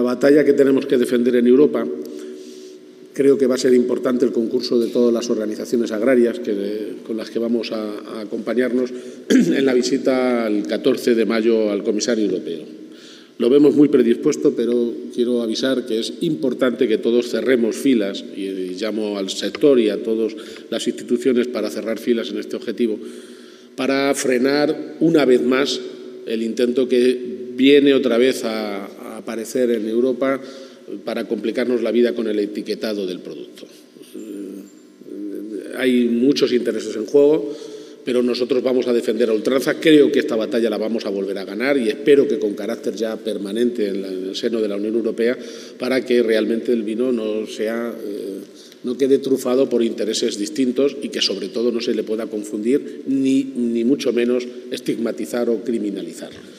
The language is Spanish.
batalla que tenemos que defender en Europa, creo que va a ser importante el concurso de todas las organizaciones agrarias con las que vamos a acompañarnos en la visita el 14 de mayo al comisario europeo. Lo vemos muy predispuesto, pero quiero avisar que es importante que todos cerremos filas, y llamo al sector y a todas las instituciones para cerrar filas en este objetivo, para frenar una vez más el intento que viene otra vez a aparecer en Europa para complicarnos la vida con el etiquetado del producto. Hay muchos intereses en juego, pero nosotros vamos a defender a ultranza. Creo que esta batalla la vamos a volver a ganar y espero que con carácter ya permanente en el seno de la Unión Europea, para que realmente el vino no quede trufado por intereses distintos y que sobre todo no se le pueda confundir ni mucho menos estigmatizar o criminalizar.